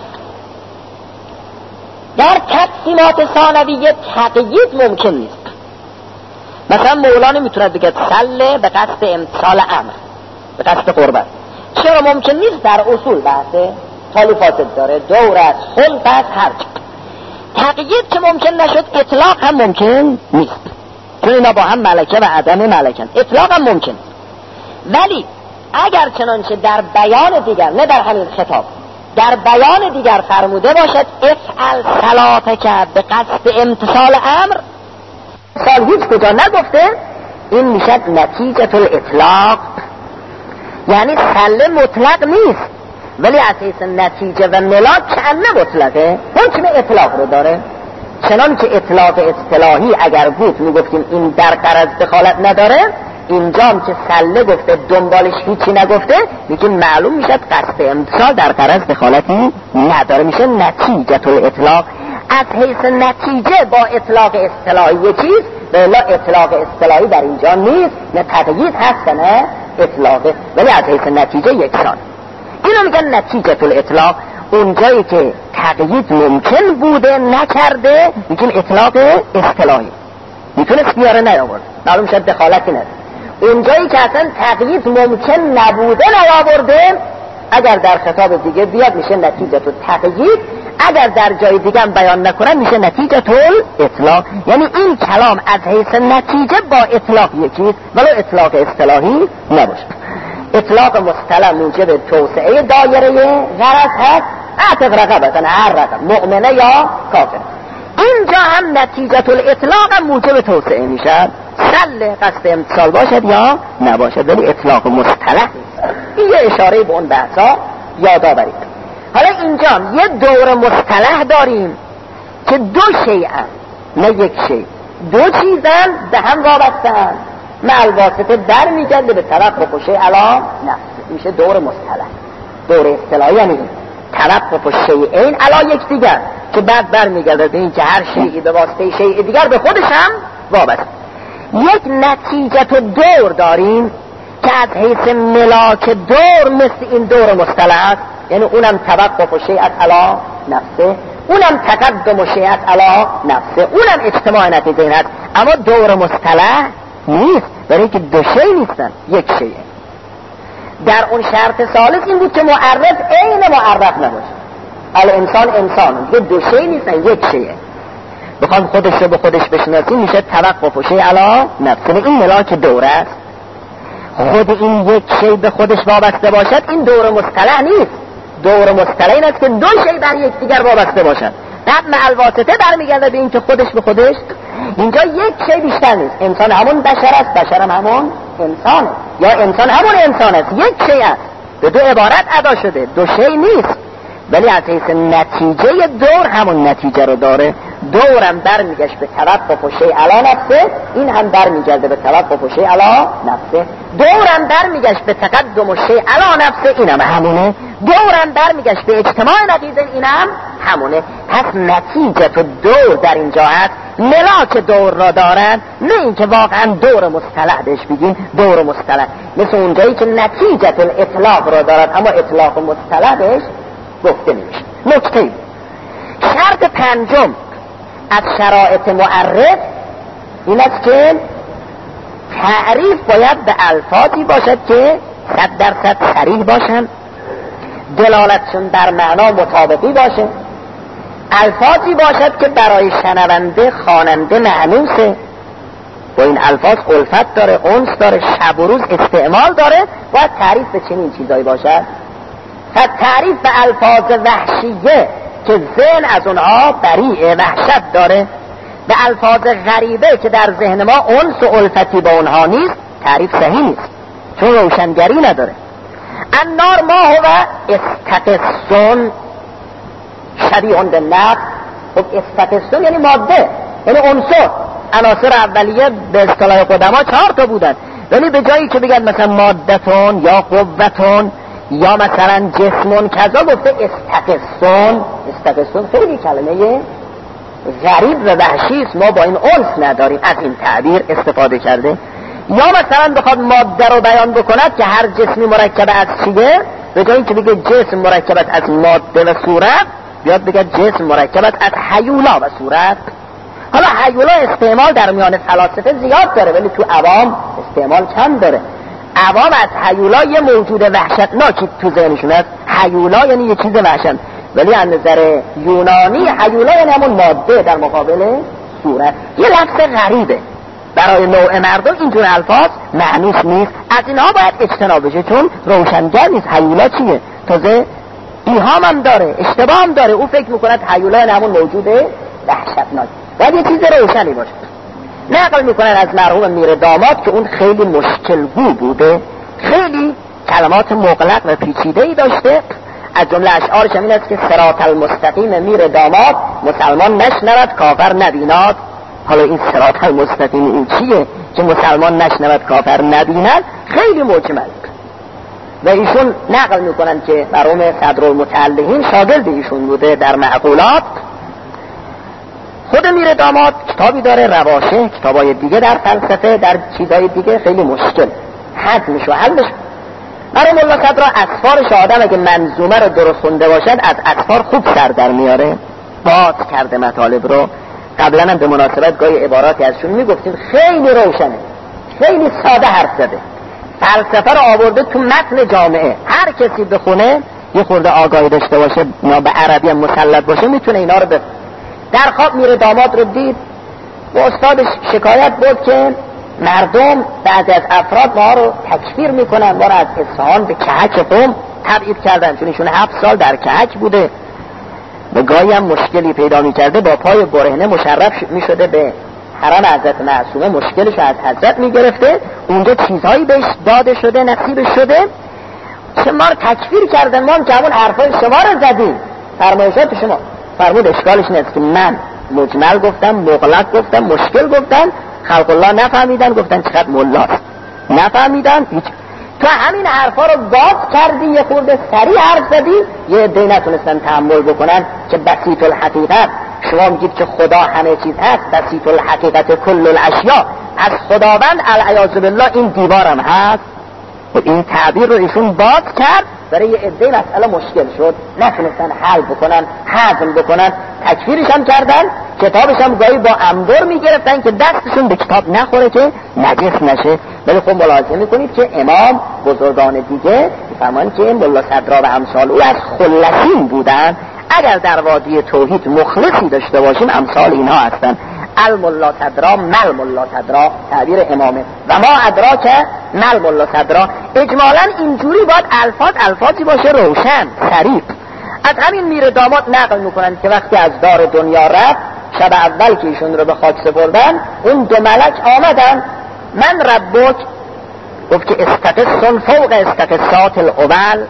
در تقسیمات ثانویه تقیید ممکن نیست. مثلا مولا نمیتونه بگه صله به قصد امتثال امر، به قصد قربت. چرا ممکن نیست؟ در اصول بحث تالیفات داره، دور است، خلف است، هرچ. تقیید که ممکن نشد اطلاق هم ممکن نیست، چون اینا با هم ملکه و عدم ملکن. اطلاق هم ممکن، ولی اگر چنانچه در بیان دیگر، نه در همین خطاب، در بیان دیگر فرموده باشد افعل صلاتک به قصد امتثال امر، سال هیچ کجا نگفته، این میشد نتیجه الاطلاق. یعنی صله مطلق نیست، ولی از حیث نتیجه و ملاک کأنه مطلقه، حکم اطلاق رو داره. چنان که اطلاق اصطلاحی اگر بود میگفتیم این در قرض دخالت نداره، اینجا هم که صله گفته دنبالش هیچی نگفته، میگیم معلوم میشد قصد امتثال در قرض دخالتی نداره، میشه نتیجه الاطلاق. از حیث نتیجه با اطلاق اصطلاحی چیز، به الا اطلاق اصطلاحی در اینجا نیست، نه تقیید هست نه اطلاقه، ولی از حیث نتیجه یکسان. اینو میگن نتیجه الاطلاق. اونجایی که تقیید ممکن بوده نکرده میگیم اطلاق اصطلاحی، میتونست بیاره نیاورد، معلوم شد دخالتی نداره. اونجایی که اصلا تقیید ممکن نبوده نیاورده، اگر در خطاب دیگه بیاد میشه نتیجه تقیید، اگر در جای دیگه هم بیان نکنن میشه نتیجه الاطلاق. یعنی این کلام از حیث نتیجه با اطلاق یکیست، ولو اطلاق اصطلاحی نباشه. اطلاق مصطلح موجب توسعه دایره غرض هست. اعتق رقبتن، هر رقب مؤمنه یا کافر. اینجا هم نتیجه الاطلاق هم موجب توسعه میشد، سل قصد امتصال باشد یا نباشد، ولی اطلاق مصطلح. این یه اشاره به اون بحثا یادآوری. حالا اینجا یه دور مصطلح داریم که دو شیئن نه یک شیء، دو چیزن به هم وابسته‌اند، مع الواسطه در میگرده به توقف و شیء علی نفس، میشه دور مصطلح. دور اصطلاحی یعنی توقف و شیئین علی یک دیگر، که بعد بر میگرده به این که هر شیئی به واسطه شیء دیگر به خودش هم وابسته. یک نتیجه تو دور داریم که از حیث ملاک دور مثل این دور مصطلح است، یعنی اونم توقف و شیء علی نفسه، اونم تقدم و شیء علی نفسه، اونم اجتماع نتیجه این است. اما دور مصطلح نیست، برای که دو شیء نیستن، یک شیء. در اون شرط ثالث این بود که معرف عین معرف نباشه. الانسان انسان، دیگه دو شیء نیستن، یک شیء. بخوام خودش رو به خودش بشناسیم میشه توقف و شیء علی نفسه. این ملاک دور است. خود این یک شیء به خودش وابسته باشد، این دور مصطلح نیست. دور مصطلح این است که دو شیء بر یک دیگر وابسته باشد، بعد مع الواسطه برمیگرده به این که خودش به خودش. اینجا یک شیء بیشتر نیست، انسان همون بشر است، بشر هم همون انسان است، یا انسان همون انسان است، یک شیء است، به دو عبارت ادا شده، دو شیء نیست. ولی از حیث نتیجه دور همون نتیجه رو داره. دورم برمیگشت به توقف و شیء علی نفسه، این هم برمیگرده به توقف و شیء علی نفسه. دورم برمیگشت به تقدم و شیء علی نفسه، اینم همونه. دورم برمیگشت به اجتماع نتیجه، اینم همونه. پس نتیجه تو دور در اینجا هست، ملاک دور را دارن، نه اینکه واقعا دور مصطلح بهش بگیم دور مصطلح، مثل اونجایی که نتیجه الاطلاق را دارن اما اطلاق مصطلح بهش گفته نمیشه. نکته شرط پنجم از شرایط معرف این است که تعریف باید به الفاظی باشد که صد درصد صریح باشن، دلالتشون در معنا مطابقی باشه، الفاظی باشد که برای شنونده خواننده معنوسه، با این الفاظ الفت داره، انس داره، شب و روز استعمال داره. باید تعریف به چنین چیزایی باشد. پس تعریف به الفاظ وحشیه که ذهن از اونها بریء وحشت داره، به الفاظ غریبه که در ذهن ما انس و الفتی با اونها نیست، تعریف صحیح نیست، چون روشنگری نداره. النار ما هو استقسون شبیه به نفس. خب استقسون یعنی ماده، یعنی عنصر. عناصر اولیه به اصطلاح قدما چهار تا بودن، ولی به جایی که بگن مثلا مادتون یا قوتون یا مثلا جسمون کذا، گفته استقسون. استقسون خیلی کلمه غریب و وحشی است، ما با این انس نداریم، از این تعبیر استفاده کرده. یا مثلا بخواد ماده رو بیان بکند که هر جسمی مرکب از چیه، به جایی که بگه جسم مرکب از ماده و صورت، بیاد بگه جسم مرکب از حیولا و صورت. حالا حیولا استعمال در میان فلاسفه زیاد داره، ولی تو عوام استعمال کم داره. عوام از حیولا یه موجود وحشتناکی تو ذهنشون است. حیولا یعنی یه چیز وحشت، ولی از نظر یونانی حیولا یعنی همون ماده در مقابل صورت. یه لفظ غریبه برای نوع مردم، اینجور الفاظ معنوس نیست. از اینها باید اجتناب بشه، چون روشنگر نیست. حیولا چیه؟ تازه ایهام هم داره، اشتباه هم داره. او فکر میکند حیولا یعنی همون موجود وحشتناک. باید یه چیز روشنی باشه. نقل میکنن از مرحوم میر داماد که اون خیلی مشکلگو بوده، خیلی کلمات مغلق و پیچیده‌ای داشته. از جمله اشعارش این است که صراط المستقیم میر داماد مسلمان نشنود کافر نبیند. حالا این صراط المستقیم این چیه که مسلمان نشنود کافر نبیند؟ خیلی مجمل. و ایشون نقل میکنن که مرحوم صدرالمتعلقین شاگرد ایشون بوده در معقولات. خود میر داماد کتابی داره رواشه، کتابای دیگه در فلسفه، در چیزای دیگه خیلی مشکل حجمش و حلش. مرحوم الله صدرا اسفارش آدم اگه منظومه رو درست خونده باشد از اسفار خوب سر در میاره، باز کرده مطالب رو. قبلا هم به مناسبت گاهی عباراتی ازشون میگفتیم، خیلی روشنه، خیلی ساده حرف زده، فلسفه رو آورده تو متن جامعه. هر کسی بخونه یه خورده آگاهی داشته باشه، یا به عربی هم مسلط باشه، میتونه اینا رو بفهمه. در خواب میر داماد رو دید و استادش شکایت بود که مردم بعضی از افراد ما رو تکفیر میکنن، ما رو از اصفهان به کهک قم تبعید کردن، چون ایشون هفت سال در کهک بوده و گاهی هم مشکلی پیدا می‌کرده با پای برهنه مشرف می‌شده به حرم حضرت معصومه، مشکلش از حضرت می‌گرفته، اونجا چیزهایی بهش داده شده، نصیب شده که ما رو تکفیر کردن، ما هم که همون حرفای شما رو زدیم، فرمایشات شما. فرمود اشکالش نیست که من مجمل گفتم، مغلق گفتم، مشکل گفتم، خلق الله نفهمیدن، گفتن چقدر ملاست، نفهمیدن هیچ. تو همین حرفا رو باز کردی، یه خورده سریع حرف زدی، یه عده‌ای نتونستن تحمل بکنن که بسیط الحقیقت، شما میگید که خدا همه چیز هست، بسیط الحقیقت کل الاشیاء، از خداوند العیاذ بالله این دیوارم هست. و این تعبیر رو ایشون باز کرد، برای یه عده مسئله مشکل شد، نتونستن حل بکنن، هضم بکنن، تکفیرش هم کردن، کتابش هم گاهی با انبر میگرفتن که دستشون به کتاب نخوره که نجس نشه. ولی خب ملاحظه میکنید که امام بزرگان دیگه فرمان که ملا صدرا و امثال او از خلصین بودن. اگر در وادی توحید مخلصی داشته باشیم امثال اینها هستن. الملا صدرا مل ملا صدرا، تعبیر امامه، و ما ادراک مل ملا صدرا. اجمالا اینجوری باید الفاظ الفاظی باشه روشن صریح. از همین میر داماد نقل میکنن که وقتی از دار دنیا رفت، شب اول که ایشون رو به خاک سپردن، اون دو ملک آمدن، من ربک، گفت که استقصن فوق استقصات الاول.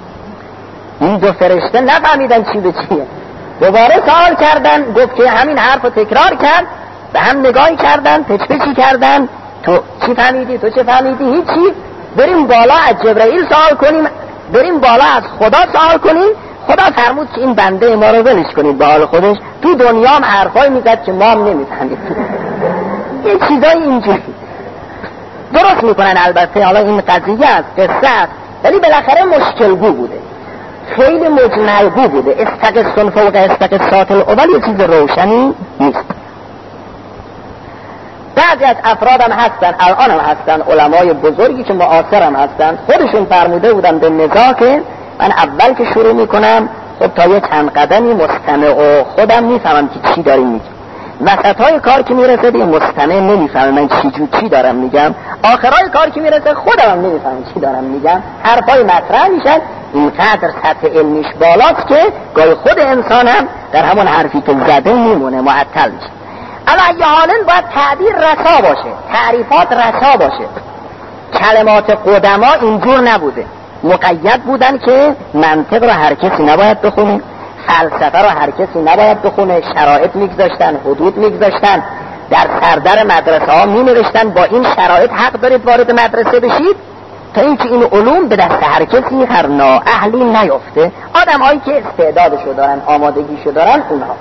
این دو فرشته نفهمیدن چی به چیه، دوباره سوال کردن، گفت که همین حرف رو تکرار کرد، به هم نگاهی کردن، پچپچی کردن، تو چی فهمیدی، تو چی فهمیدی، هیچی، بریم بالا از جبرائیل سوال کنیم، بریم بالا از خدا سوال کنیم. خدا فرمود که این بنده ما رو ولش کنید به حال خودش، تو دنیا هم حرفای میزد که ما هم نمیفهمید. یه چیزای اینجوری درست میکنن. البته حالا این قضیه است، قصه است، ولی بالاخره مشکلگو بوده، خیلی مجملگو بوده. استقصن فوق استقصات الاول یه چیز روشنی نیست. بعضی از افراد هم هستن، الان هم هستن، علمای بزرگی که معاصر هم هستن، خودشون فرموده بودن به نزاع که من اول که شروع میکنم خب تا یه چند قدمی مستمع و خودم میفهمم که چی داریم میگم، وسطای کار که میرسه دیگه مستمع نمیفهمم من چی جو چی دارم میگم، آخرای کار که میرسه خودم هم نمیفهمم چی دارم میگم، حرفای مطرح میشن. اینقدر سطح علمیش بالاست که گاهی خود انسان هم در همون حرفی که زده میمونه، معطل میشه. اما اگه حالا باید تعبیر رسا باشه، تعریفات رسا باشه. کلمات قدما اینجور نبوده، مقید بودن که منطق رو هر کسی نباید بخونه، فلسفه رو هر کسی نباید بخونه، شرایط میگذاشتن، حدود میگذاشتن، در سردر مدرسه ها می نوشتن با این شرایط حق دارید وارد مدرسه بشید، تا اینکه این علوم به دست هر کسی هر نااهلی نیفته. آدم هایی که استعدادشو دارن، آمادگیشو دارن، اونها.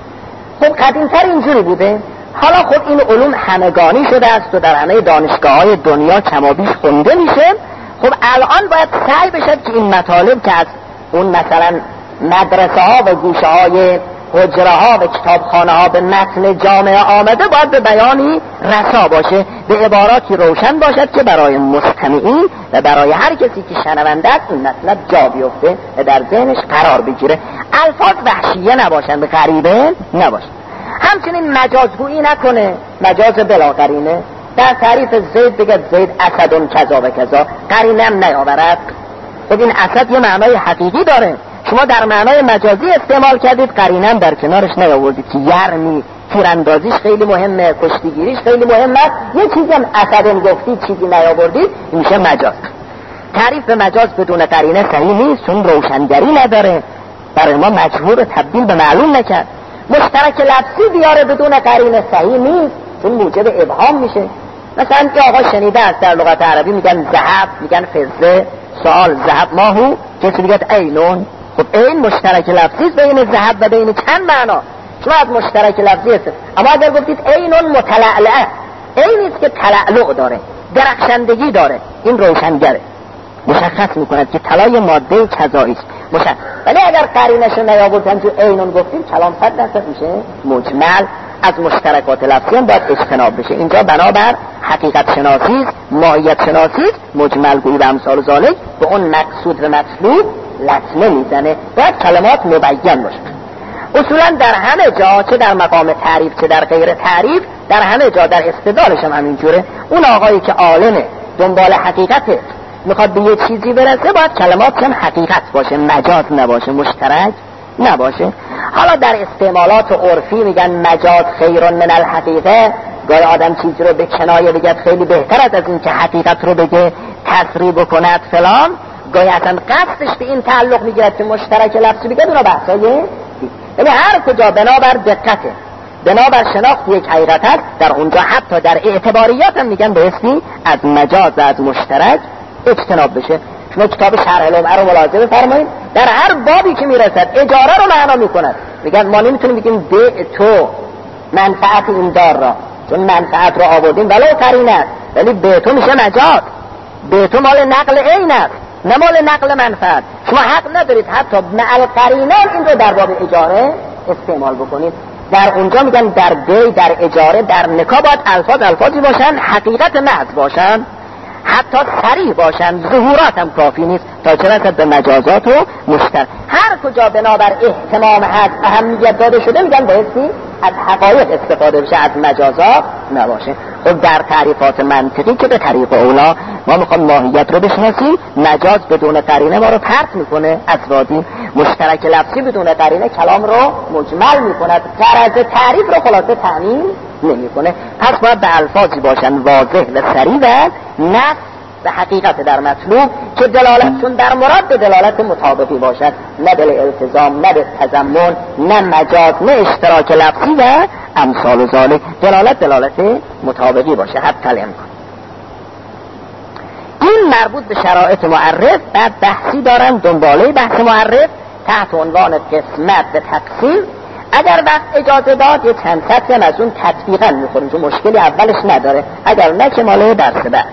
خب قدیمتر اینجوری بوده. حالا خب این علوم همگانی شده است و در همه دانشگاه های دنیا کمابیش خونده میشه. خب الان باید سعی بشه که این مطالب که از اون مثلا مدرسه ها و گوشه های حجره ها و کتابخانه ها به متن جامعه آمده باید به بیانی رسا باشه، به عباراتی روشن باشد که برای مستمعین و برای هر کسی که شنونده است این مطلب جا بیفته و در ذهنش قرار بگیره. الفاظ وحشیه نباشن، به غریبه نباشن. همچنین مجازگویی نکنه، مجاز بلا قرینه. در تعریف زید بگه زید اسدون کذا و کذا، قرینم نیاورد. خب این اسد یه معنای حقیقی داره، شما در معنای مجازی استعمال کردید، قرینم در کنارش نیاوردید که یعنی تیراندازیش خیلی مهمه، کشتیگیریش خیلی مهمه، یه چیزی هم اسدون گفتید چیزی نیاوردید، این میشه مجاز. تعریف مجاز بدون قرینه صحیح نیست، چون روشنگری نداره، برای ما مجبور تبدیل به معلوم نکرد. مشترک لفظی بیاره بدون قرینه صحیح نیست، چون موجب ابهام میشه. مثلا که آقا شنیده است در لغت عربی میگن ذهب، میگن فضه، سوال ذهب ماهو، کسی میگه عینون. خب این مشترک لفظی بین ذهب و بین چند معنا، شما از مشترک لفظی است. اما اگر گفتید عینون متلعلعه، عینی است که تلعلع داره، درخشندگی داره، این روشنگره، مشخص میکند که طلای ماده کذایی است. مشخص. ولی اگر قرینش نیاوردن تو عینون گفتیم کلام صد درصد میشه مجمل. از مشترکات لفظی هم باید اجتناب بشه. اینجا بنابر حقیقت شناسی، ماهیت شناسی، مجمل گویی و امثال ذالک به اون مقصود و مطلوب لطمه میزنه. باید کلمات مبین باشه. اصولا در همه جا، چه در مقام تعریف چه در غیر تعریف، در همه جا در استدلالش هم همینجوره. اون آقایی که عالمه، دنبال حقیقته، میخواد به یه چیزی برسه، باید کلمات هم حقیقت باشه، مجاز نباشه، مشترک نباشه. حالا در استعمالات عرفی میگن مجاز خیر من الحقیقه، گاهی آدم چیزی رو به کنایه بگه خیلی بهتر از این که حقیقت رو بگه تصریح بکند فلان، گاهی اصلا قصدش به این تعلق میگیرد که مشترک لفظی بگه. اونا بحثای یعنی هر کجا بنابر دقته، بنابر شناخت یک حقیقت هست، در اونجا حتی در اعتباریات هم میگن بایستی از مجاز و از مشترک اجتناب بشه. شما کتاب شرح لمعه رو ملاحظه بفرمایید، در هر بابی که میرسد اجاره رو معنا میکند. میگن ما نمیتونیم بگیم به تو منفعت این دار را، چون منفعت رو آوردیم ولو قرینه است، ولی به تو میشه مجاز، به تو مال نقل عین است نه مال نقل منفعت. شما حق ندارید حتی مع القرینه این رو در باب اجاره استعمال بکنید. در اونجا میگن در دی، در اجاره، در نکاح باید الفاظ الفاظی باشن حقیقت محض باشن، حتی صریح باشن، ظهورات هم کافی نیست تا چه رسد به مجازات و مشترک. هر کجا بنابر اهتمام هست اهمیت داده شده میگن بایستی از حقایق استفاده بشه، از مجازات نباشه. خب در تعریفات منطقی که به طریق اولا ما میخوام ماهیت رو بشناسیم، مجاز بدون قرینه ما رو پرت میکنه از وادی، مشترک لفظی بدون قرینه کلام رو مجمل میکند، غرض تعریف رو خلاصه تعمیم نمیکنه. پس باید به الفاظی باشن واضح و صریح و نص به حقیقت در مطلوب که دلالتشون در مراد به دلالت مطابقی باشد، نه به التزام، نه به تضمن، نه مجاز، نه اشتراک لفظی و امثال ذالک. دلالت دلالت مطابقی باشه حتی الامکان. این مربوط به شرایط معرف. بعد بحثی دارن دنباله بحث معرف تحت عنوان قسمت به تقسیم. اگر وقت اجازه داد یه چند سطح هم از اون تطبیقا میخوریم چون مشکلی اولش نداره، اگر نه که ماله درس بعد.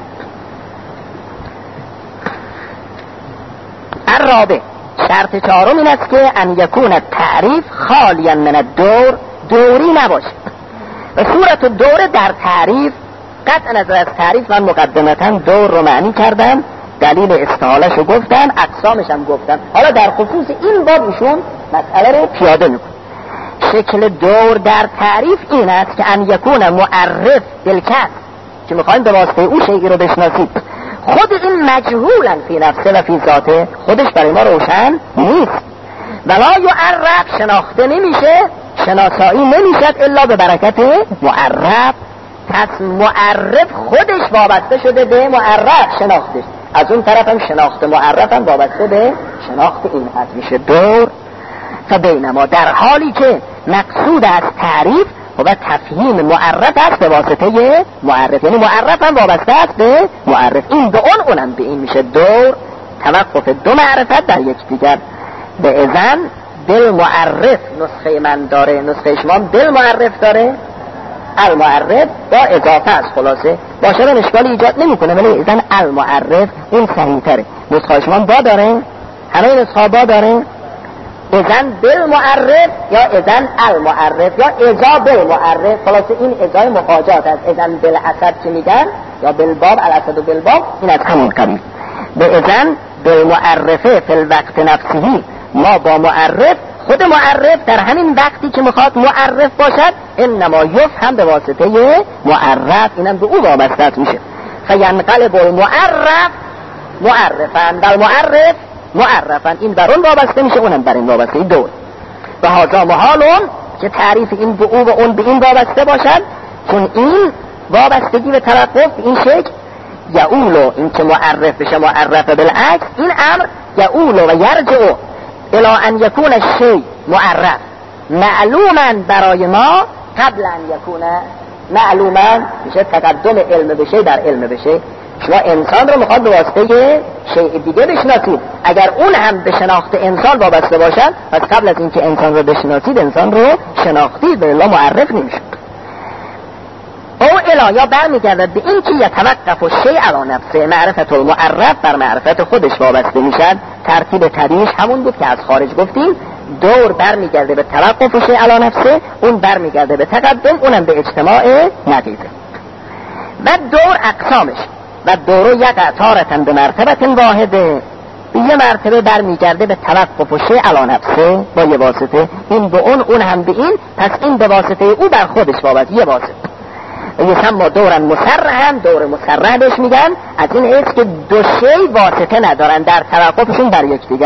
الرابع، شرط چهارم این است که ان یکون تعریف خالیا من الدور، دوری نباشه. و صورت دور در تعریف، قطع نظر از تعریف من مقدمتا دور رو معنی کردم، دلیل استعالش رو گفتم، اقسامش هم گفتم. حالا در خصوص این باب ایشون مسئله رو پیاده میکنه. شکل دور در تعریف این است که ان یکون معرف بالکسب، که میخوایم به واسطه او شیئی رو بشناسید. خود این مجهولا فی نفسه و فی ذاته، خودش برای ما روشن نیست. ولا یعرف، شناخته نمیشه، شناسایی نمیشد الا به برکت معرف. پس معرف خودش وابسته شده به معرف شناختش، از اون طرف هم شناخت معرف هم وابسته به شناخت این هست، میشه دور. فبینما، در حالی که مقصود از تعریف و تفهیم معرف است به واسطه معرف، یعنی معرف هم وابسته است به معرف، این به اون اونم به این، میشه دور. توقف دو معرفت در یک دیگر. به اذن دل معرف نسخه من داره، نسخه شما دل معرف داره، المعرف با اضافه است، خلاصه باشه من اشکالی ایجاد نمیکنه، ولی اذن المعرف اون صحیح تره. نسخه شما با داره، همه نسخه با داره، اذن بالمعرف یا اذن المعرف یا اذا بالمعرف، خلاصه این اذای مفاجات است. اذن بالاسد که میگن یا بالباب، الاسد و بالباب، این از همون قبیل. به اذن بالمعرفه فی الوقت نفسه، ما با معرف، خود معرف در همین وقتی که میخواد معرف باشد انما یفهم به واسطه معرف، اینم به او وابسته میشه. فینقلب المعرف معرفا و المعرف معرفن، این بر اون وابسته میشه، اونم بر این وابسته. دور و هذا محالون، که تعریف این به او و اون به این وابسته باشد، چون این وابستگی به توقف این شکل یعولو، این که معرف بشه معرف بالعکس، این امر یعولو و یرجعو الی ان یکون الشیء معرف معلوما برای ما قبل ان یکون معلوما، میشه تقدم علم بشه در علم بشه. شما انسان رو میخواد به واسطه شیء دیگه بشناسید، اگر اون هم به شناخت انسان وابسته باشد پس قبل از اینکه انسان رو بشناسید انسان رو شناختید، به الله معرف نمیشه. او الا، یا برمیگردد به این که یتوقف الشیء علی نفسه، معرفت المعرف بر معرفت خودش وابسته میشد. ترتیب طبیعیش همون بود که از خارج گفتیم، دور برمیگرده به توقف الشیء علی نفسه، اون برمیگرده به تقدم، اونم به اجتماع نقیضه. و دور اقسامش، و دورو یقع تارتن به مرتبت واحده، به یه مرتبه برمیگرده به توقف الشیء علی نفسه با یه واسطه، این به اون اون هم به این، پس این به واسطه او بر خودش وابسته یه واسطه. یسمى دورا مسرحا، دور مسرح بهش میگن، از این حیث که دو شی واسطه ندارن در توقفشون بر یکدیگر.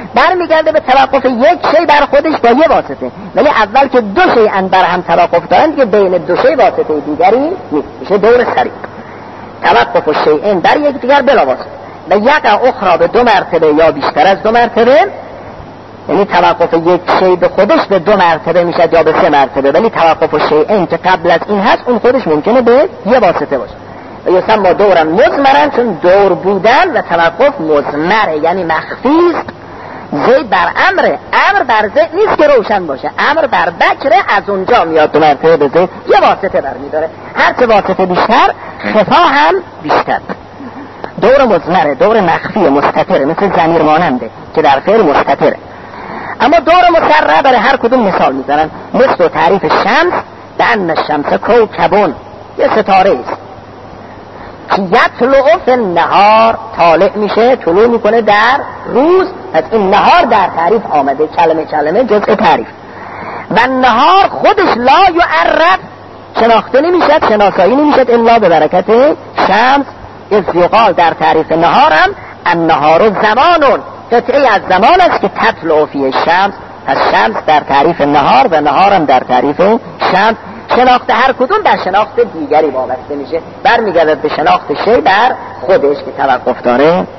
برمیگرده به توقف یک شی بر خودش با یه واسطه. ولی اول که دو شی ان بر هم توقف دارن که بین دو شی واسطه دیگری نیست، میشه دور سریع. توقف الشیئین در یک دیگر بلا واسطه و یقع اخرى به دو مرتبه یا بیشتر از دو مرتبه، یعنی توقف یک شی به خودش به دو مرتبه میشه یا به سه مرتبه، ولی توقف الشیئین که قبل از این هست اون خودش ممکنه به یه واسطه باشه. و یسمى دورا مضمرا، چون دور بودن و توقف مضمره یعنی مخفی است. زید بر امره، امر بر زید نیست که روشن باشه، امر بر بکره از اونجا میاد دو مرتبه به زید یه واسطه برمیداره، هر چه واسطه بیشتر خفا هم بیشتر. دور مضمره، دور مخفی مستتره، مثل ضمیر ماننده که در فعل مستتره. اما دور مسرع برای هر کدوم مثال میزنن، مثل تعریف شمس به ان الشمس کوکبون، یه ستاره است که یطلع فی النهار، طالع میشه طلوع میکنه در روز. از این نهار در تعریف آمده، کلمه کلمه جزء تعریف. و نهار خودش لا یعرف، شناخته نمیشد، شناسایی نمیشد الا به برکت شمس. از یقال در تعریف نهارم النهار زمانون، قطعه از زمان است که تطلع فی شمس. پس شمس در تعریف نهار و نهارم در تعریف شمس. شناخت هر کدوم در شناخت دیگری وابسته میشه، برمیگردد به شناخت شی در خودش که توقف داره.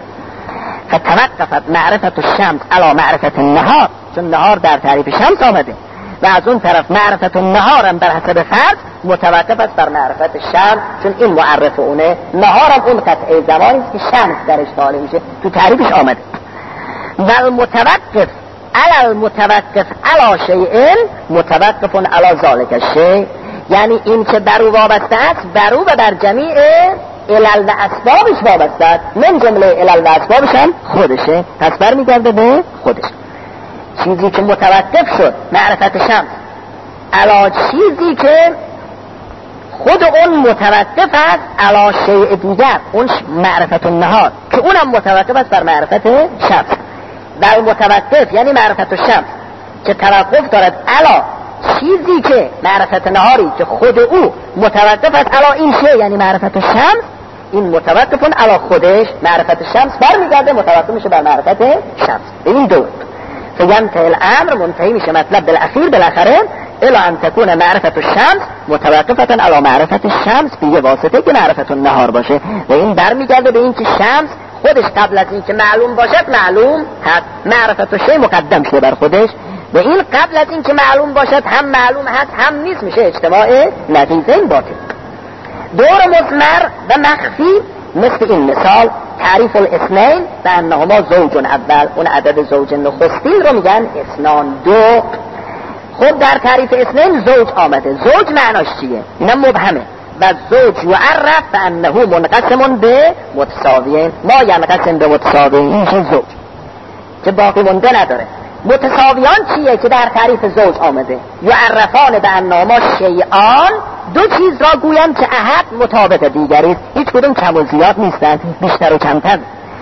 فتوقفت معرفت الشمس علی معرفت النهار، چون نهار در تعریف شمس آمده و از اون طرف معرفت النهارم بر حسب فرض متوقف است بر معرفت شمس، چون این معرف اونه. نهارم اون قطعه زمانی است که شمس درش طالع میشه، تو تعریفش آمده. و المتوقف علی المتوقف علی شیء متوقف علی ذلک الشیء، یعنی این که بر او وابسته است بر او و بر جمیع علل و اسبابش وابسته است، من جمله علل و اسبابش هم خودشه، پس برمیگرده به خودش. چیزی که متوقف شد معرفت شمس علی چیزی که خود اون متوقف است علی شیء دیگر، اون معرفت النهار که اونم متوقف است بر معرفت شمس. در متوقف یعنی معرفت الشمس که توقف دارد علی چیزی که معرفت نهاری که خود او متوقف است علی این شی، یعنی معرفت الشمس، این متوقفون علی خودش معرفت الشمس برمیگرده متوقف میشه بر معرفت شمس. این دو فینتهی الامر، منتهی میشه مطلب بالاخیر بالاخره الی ان تکون معرفت الشمس متوقفتا علی معرفت الشمس به واسطه که معرفت النهار باشه. و این برمیگرده به این که شمس خودش قبل از این که معلوم باشد معلوم هست، معرفت الشی مقدم شده بر خودش و این قبل از این که معلوم باشد هم معلوم هست هم نیست، میشه اجتماع نتیجه باطل. دور مضمر و مخفی مثل این مثال تعریف الاثنین و انهما زوج اول، اون عدد زوج نخستین رو میگن اثنان دو. خود در تعریف اثنین زوج آمده، زوج معناش چیه؟ اینم مبهمه. و زوج یعرف فانه منقسم به متساویین، ما ینقسم به متساویین، این چه زوج که باقی مونده نداره. متساویان چیه که در تعریف زوج آمده؟ یعرفان به انهما شیئان، دو چیز را گویم که احد مطابق دیگری است، هیچ کدوم کم و زیاد نیستند، بیشتر و کمتر.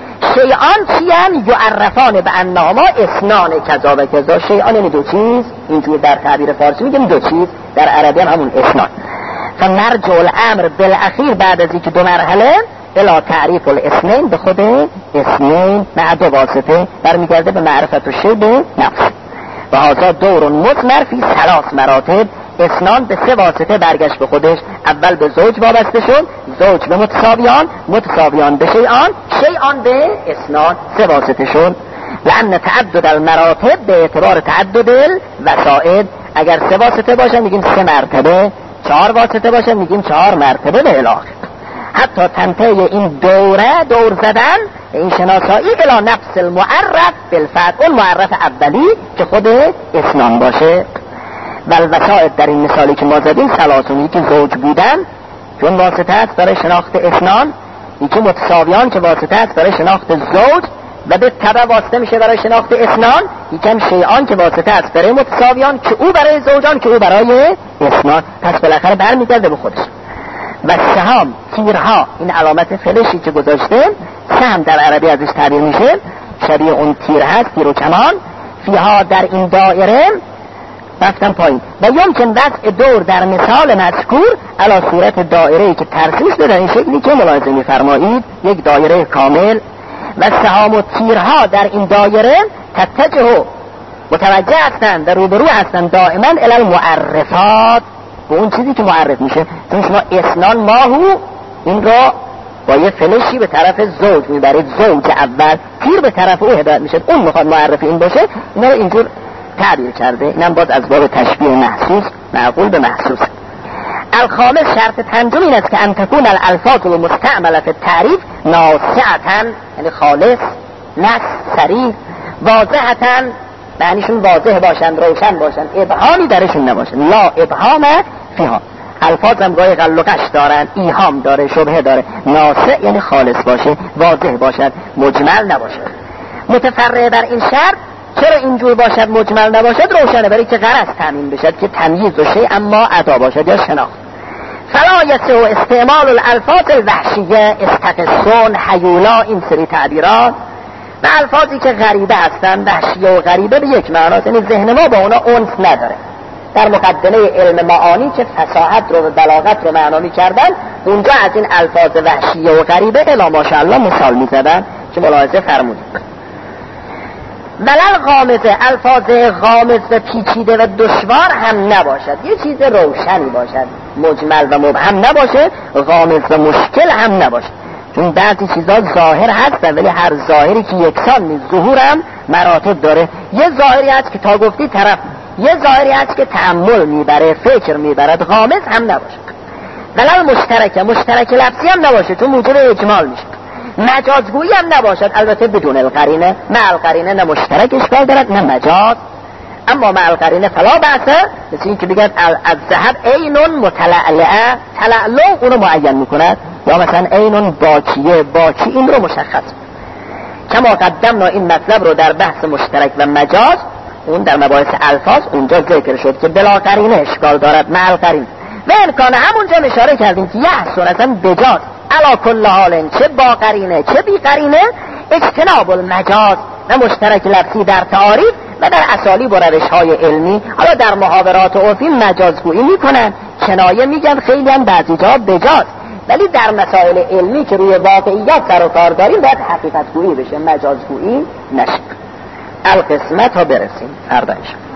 شیئان چیان؟ یعرفان به انهما اثنان کذا و کذا. شیئان یعنی دو چیز، اینجوری در تعبیر فارسی میگیم دو چیز، در عربی هم همون اثنان. فنرجع الامر بالاخیر بعد از اینکه دو مرحله الا تعریف الاثنین، به خود اثنین مع دو واسطه برمیگرده به معرفت الشی به نفس. و هذا دور مضمر فی ثلاث مراتب، اثنان به سه واسطه برگشت به خودش. اول به زوج وابسته شد، زوج به متساویان، متساویان به شیئان، شیئان به اثنان، سه واسطه شد. لأن تعدد المراتب به اعتبار تعدد الوسائد، اگر سه واسطه باشه میگیم سه مرتبه، چهار واسطه باشه میگیم چهار مرتبه به الاخر. حتی تنتهی این دوره دور زدن این شناسایی الی نفس المعرف بالفتح، اون معرف اولی که خود اثنان باشه. و الوسائد در این مثالی که ما زدیم ثلاثونی که زوج بودن چون واسطه است برای شناخت اثنان، یکی متساویان که واسطه است برای شناخت زوج و به تبع واسطه میشه برای شناخت اثنان، یکم شیئان که واسطه است برای متساویان که او برای زوجان که او برای اثنان. پس بالاخره برمیگرده به خودش. و سهام، تیرها، این علامت فلشی که گذاشته سهم در عربی ازش تعبیر میشه، شبیه اون تیر هست، تیر و کمان. فیها در این دایره رفتم پایین. و یمکن وضع دور در مثال مذکور علی صورت دایره‌ای که ترسیم شده در این شکلی که ملاحظه می‌فرمایید، یک دایره کامل. و سهام و تیرها در این دایره تتجه متوجه هستند و روبرو هستند دائما الی المعرفات، به اون چیزی که معرف میشه. چون شما اسنان ماهو این را با یه فلشی به طرف زوج میبرید، زوج اول تیر به طرف او هدایت میشه، اون میخواد معرف این باشه، اینا رو اینجور تعبیر کرده. اینم باز از باب تشبیه محسوس معقول به محسوس. الخامس شرط پنجم این است که ان تكون الالفاظ المستعمله فی التعریف ناصعه، یعنی خالص، نص، صریح، واضحه، معنیشون واضح باشند، روشن باشند، ابهامی درشون نباشه. لا ابهام فیها. الفاظ هم گاهی قلقش دارن، ایهام داره، شبهه داره. ناصع یعنی خالص باشه، واضح باشد، مجمل نباشه. متفرع بر این شرط چرا اینجور باشد مجمل نباشد روشنه، برای که غرض تامین بشد که تمییز و شیء اما ادا باشد یا شناخت. فلا یصح استعمال الالفاظ الوحشیه، استقصون، حیولا، این سری تعبیرات و الفاظی که غریبه هستند، وحشیه و غریبه به یک معناست، یعنی ذهن ما با اونا انس نداره. در مقدمه علم معانی که فصاحت رو و بلاغت رو معنی کردن، اونجا از این الفاظ وحشیه و غریبه الا ماشاءالله مثال میزدن که ملاحظه فرمودید. ملل غامضه، الفاظ غامض و پیچیده و دشوار هم نباشد، یه چیز روشنی باشد، مجمل و مبهم نباشه، غامض و مشکل هم نباشه. چون بعضی چیزا ظاهر هستن ولی هر ظاهری که یکسان نیست، ظهور هم مراتب داره. یه ظاهری هست که تا گفتی طرف، یه ظاهری هست که تأمل میبره، فکر میبرد، غامض هم نباشه. ملل مشترکه، مشترک لفظی هم نباشه چون موجب اجمال میشه. مجازگویی هم نباشد، البته بدون القرینه. مع القرینه نه مشترک اشکال دارد نه مجاز، اما مع القرینه فلا بحثه. مثل این که بگن از ذهب عین متلعلعه، تلعلع اونو معین میکند، یا مثلا عین باکیه، باکی این رو مشخص. کما قدمنا این مطلب رو در بحث مشترک و مجاز، اون در مباحث الفاظ اونجا ذکر شد که بلا قرینه اشکال دارد، مع القرینه. و امکانه همونجا اشاره کردیم که یحسن اصلا بجاز علا کل حال، چه با قرینه چه بی قرینه، اجتناب المجاز و مشترک لفظی در تعاریف و در اسالیب و روش‌های علمی. حالا در محاورات عرفی مجازگویی میکنن، کنایه میگن، خیلی هم بعضی جا بجاز، ولی در مسائل علمی که روی واقعیات سر و کار داریم باید حقیقت گویی بشه، مجازگویی نشه. القسمت ها برسیم فردا انشاءالله.